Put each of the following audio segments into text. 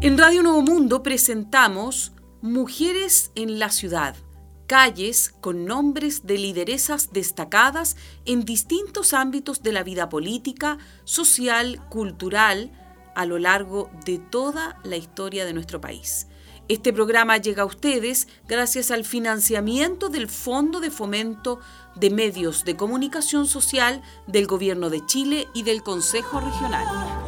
En Radio Nuevo Mundo presentamos Mujeres en la Ciudad, calles con nombres de lideresas destacadas en distintos ámbitos de la vida política, social, cultural, a lo largo de toda la historia de nuestro país. Este programa llega a ustedes gracias al financiamiento del Fondo de Fomento de Medios de Comunicación Social del Gobierno de Chile y del Consejo Regional.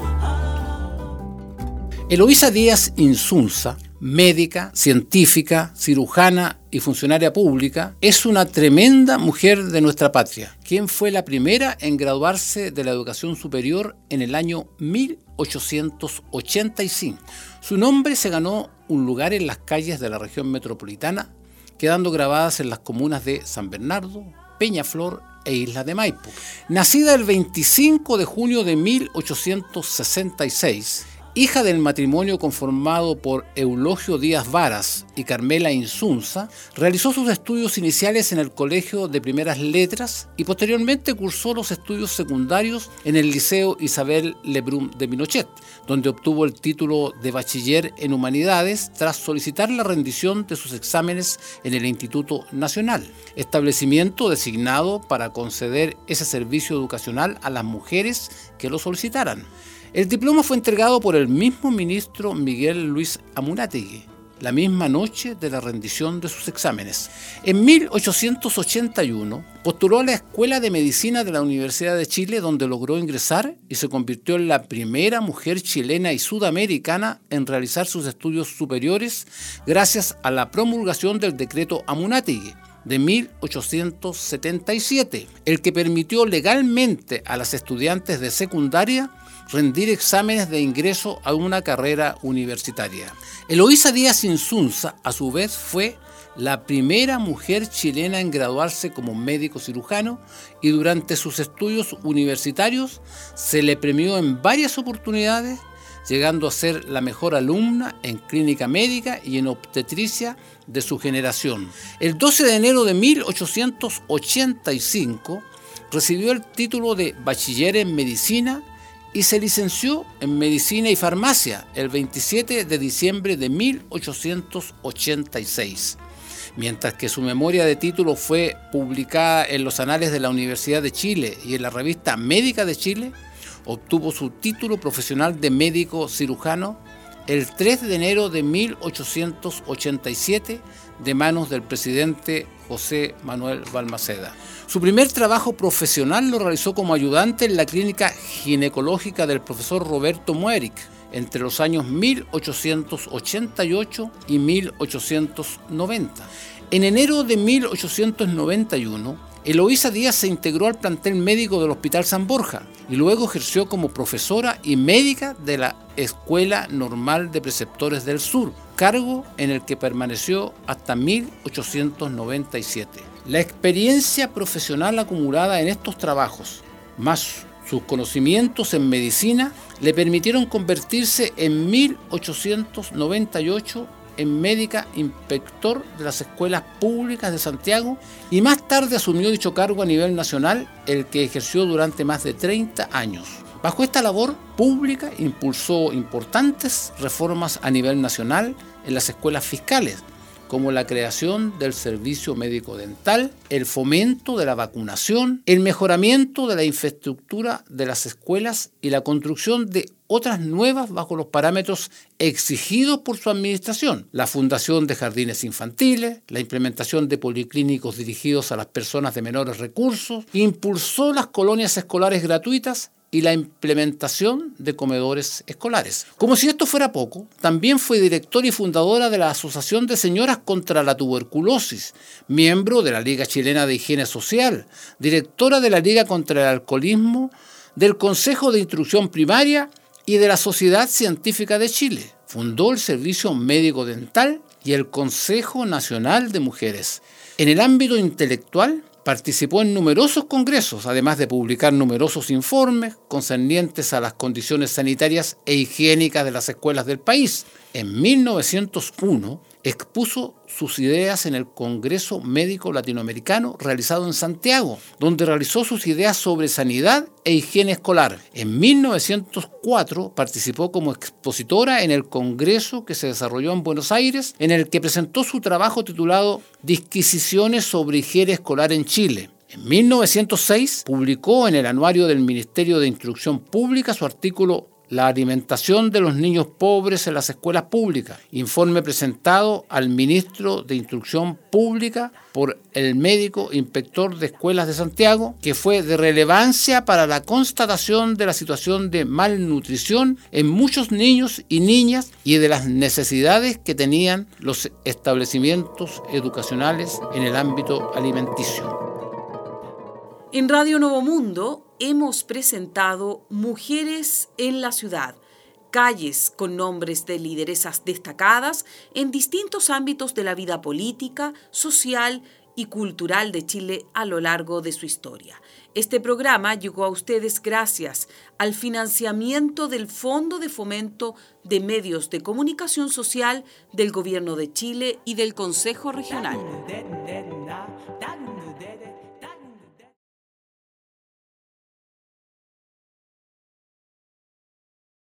Eloísa Díaz Insunza, médica, científica, cirujana y funcionaria pública, es una tremenda mujer de nuestra patria, quien fue la primera en graduarse de la educación superior en el año 1885. Su nombre se ganó un lugar en las calles de la región metropolitana, quedando grabadas en las comunas de San Bernardo, Peñaflor e Isla de Maipo. Nacida el 25 de junio de 1866, hija del matrimonio conformado por Eulogio Díaz Varas y Carmela Insunza, realizó sus estudios iniciales en el Colegio de Primeras Letras y posteriormente cursó los estudios secundarios en el Liceo Isabel Lebrun de Pinochet, donde obtuvo el título de bachiller en Humanidades tras solicitar la rendición de sus exámenes en el Instituto Nacional, establecimiento designado para conceder ese servicio educacional a las mujeres que lo solicitaran. El diploma fue entregado por el mismo ministro Miguel Luis Amunátegui, la misma noche de la rendición de sus exámenes. En 1881 postuló a la Escuela de Medicina de la Universidad de Chile, donde logró ingresar y se convirtió en la primera mujer chilena y sudamericana en realizar sus estudios superiores gracias a la promulgación del decreto Amunátegui de 1877, el que permitió legalmente a las estudiantes de secundaria rendir exámenes de ingreso a una carrera universitaria. Eloísa Díaz Insunza, a su vez, fue la primera mujer chilena en graduarse como médico cirujano y durante sus estudios universitarios se le premió en varias oportunidades, llegando a ser la mejor alumna en clínica médica y en obstetricia de su generación. El 12 de enero de 1885 recibió el título de bachiller en medicina y se licenció en Medicina y Farmacia el 27 de diciembre de 1886. Mientras que su memoria de título fue publicada en los Anales de la Universidad de Chile y en la Revista Médica de Chile, obtuvo su título profesional de médico cirujano el 3 de enero de 1887 de manos del presidente José Manuel Balmaceda. Su primer trabajo profesional lo realizó como ayudante en la clínica ginecológica del profesor Roberto Muerick entre los años 1888 y 1890. En enero de 1891, Eloísa Díaz se integró al plantel médico del Hospital San Borja y luego ejerció como profesora y médica de la Escuela Normal de Preceptores del Sur, cargo en el que permaneció hasta 1897. La experiencia profesional acumulada en estos trabajos, más sus conocimientos en medicina, le permitieron convertirse en 1898 en médica inspector de las escuelas públicas de Santiago y más tarde asumió dicho cargo a nivel nacional, el que ejerció durante más de 30 años. Bajo esta labor pública impulsó importantes reformas a nivel nacional en las escuelas fiscales, como la creación del servicio médico dental, el fomento de la vacunación, el mejoramiento de la infraestructura de las escuelas y la construcción de otras nuevas bajo los parámetros exigidos por su administración, la fundación de jardines infantiles, la implementación de policlínicos dirigidos a las personas de menores recursos, impulsó las colonias escolares gratuitas y la implementación de comedores escolares. Como si esto fuera poco, también fue directora y fundadora de la Asociación de Señoras contra la Tuberculosis, miembro de la Liga Chilena de Higiene Social, directora de la Liga contra el Alcoholismo, del Consejo de Instrucción Primaria y de la Sociedad Científica de Chile. Fundó el Servicio Médico Dental y el Consejo Nacional de Mujeres. En el ámbito intelectual, participó en numerosos congresos, además de publicar numerosos informes concernientes a las condiciones sanitarias e higiénicas de las escuelas del país. En 1901, expuso sus ideas en el Congreso Médico Latinoamericano realizado en Santiago, donde realizó sus ideas sobre sanidad e higiene escolar. En 1904 participó como expositora en el Congreso que se desarrolló en Buenos Aires, en el que presentó su trabajo titulado Disquisiciones sobre higiene escolar en Chile. En 1906 publicó en el Anuario del Ministerio de Instrucción Pública su artículo La alimentación de los niños pobres en las escuelas públicas, informe presentado al ministro de Instrucción Pública por el médico inspector de escuelas de Santiago, que fue de relevancia para la constatación de la situación de malnutrición en muchos niños y niñas y de las necesidades que tenían los establecimientos educacionales en el ámbito alimenticio. En Radio Nuevo Mundo hemos presentado Mujeres en la Ciudad, calles con nombres de lideresas destacadas en distintos ámbitos de la vida política, social y cultural de Chile a lo largo de su historia. Este programa llegó a ustedes gracias al financiamiento del Fondo de Fomento de Medios de Comunicación Social del Gobierno de Chile y del Consejo Regional.